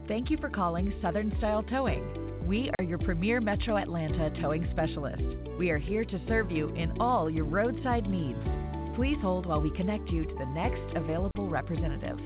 Thank you for calling Southern Style Towing. We are your premier Metro Atlanta towing specialist. We are here to serve you in all your roadside needs. Please hold while we connect you to the next available representative.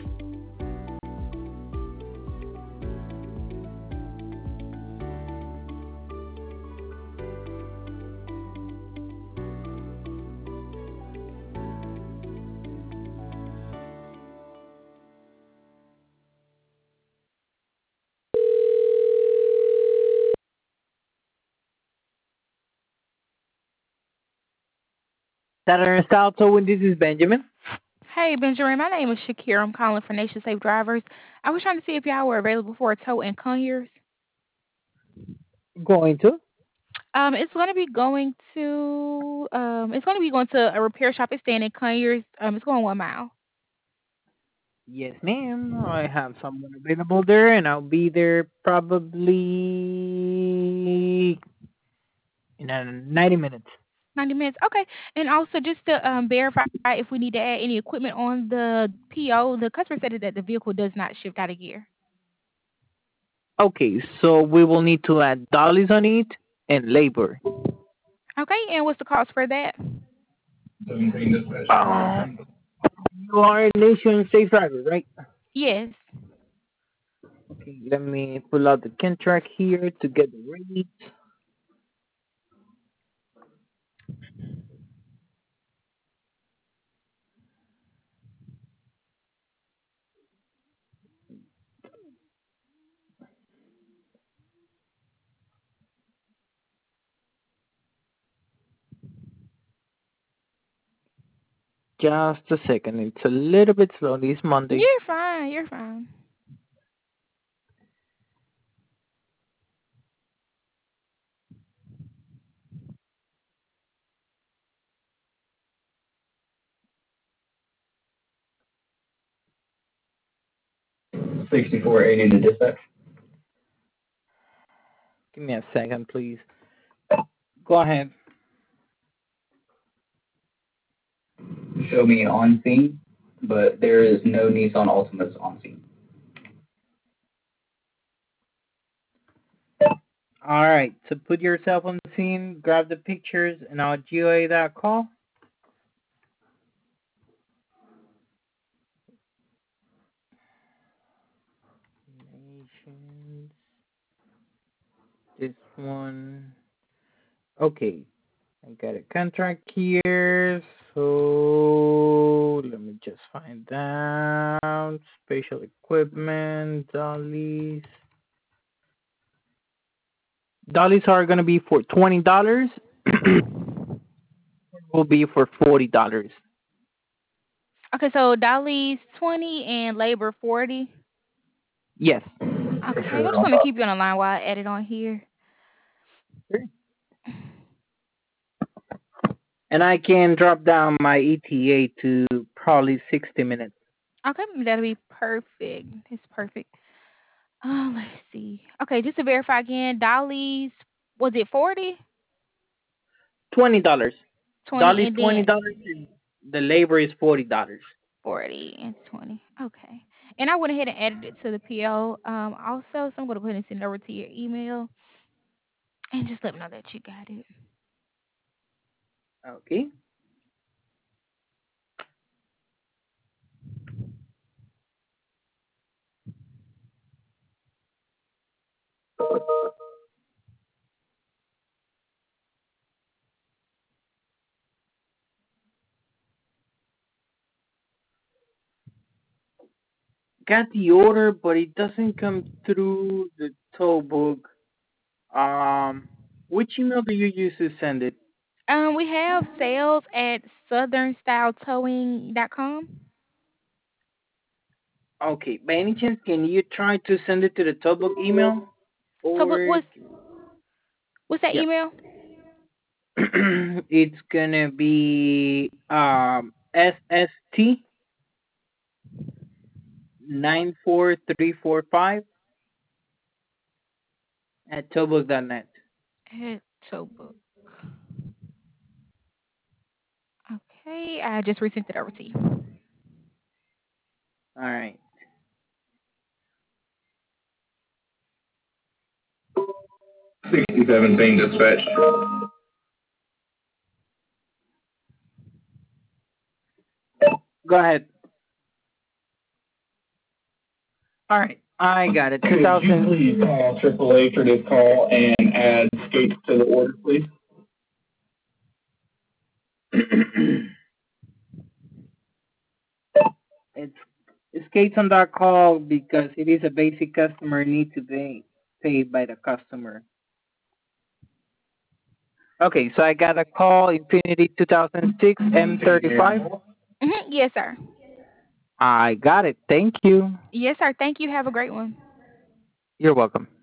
Saturn Style Towing, this is Benjamin. Hey, Benjamin. My name is Shakira. I'm calling for Nation Safe Drivers. I was trying to see if y'all were available for a tow in Conyers. Going to? It's going to be going to a repair shop. It's staying in Conyers. It's going 1 mile. Yes, ma'am. I have someone available there, and I'll be there probably in 90 minutes. 90 minutes. Okay. And also, just to verify if we need to add any equipment on the PO, the customer said that the vehicle does not shift out of gear. Okay, so we will need to add dollies on it and labor. Okay. And what's the cost for that? You are a Nation Safe Driver, right? Yes. Okay, let me pull out the contract here to get the rate. Just a second. It's a little bit slow. This Monday. You're fine. You're fine. 6480 to dispatch. Give me a second, please. Go ahead. Show me on scene, but there is no Nissan Altimas on scene. All right. So put yourself on the scene, grab the pictures, and I'll GOA that call. Nations. This one. Okay. I got a contract here. So let me just find out. Special equipment, dollies. Dollies are gonna be for $20. Will be for $40. Okay. So Dolly's 20 and labor 40. Yes. Okay. For I'm sure just on going to keep you on the line while I add it on here. Sure. And I can drop down my ETA to probably 60 minutes. Okay, that'll be perfect. It's perfect. Let's see. Okay, just to verify again, Dolly's was it 40, $20. 20, Dolly's and then $20 and the labor is $40. 40 and 20. Okay. And I went ahead and added it to the PO. Also, so I'm gonna go ahead and send it over to your email and just let me know that you got it. Okay. Got the order, but it doesn't come through the tow book. Which email do you use to send it? We have sales at southernstyletowing.com. Okay. By any chance, can you try to send it to the tow book email? So Or what's that yeah, email? it's gonna be SST 94345 at towbook.net. At Showbook. Okay, I just resent it over to you. All right. 6017 dispatch. Go ahead. All right, I got it. Could you 2000. please call AAA for this call and add skates to the order, please? It skates on that call because it is a basic customer need to be paid by the customer. Okay, so I got a call Infinity 2006 M35. Yes, sir. I got it. Thank you. Yes, sir. Thank you. Have a great one. You're welcome.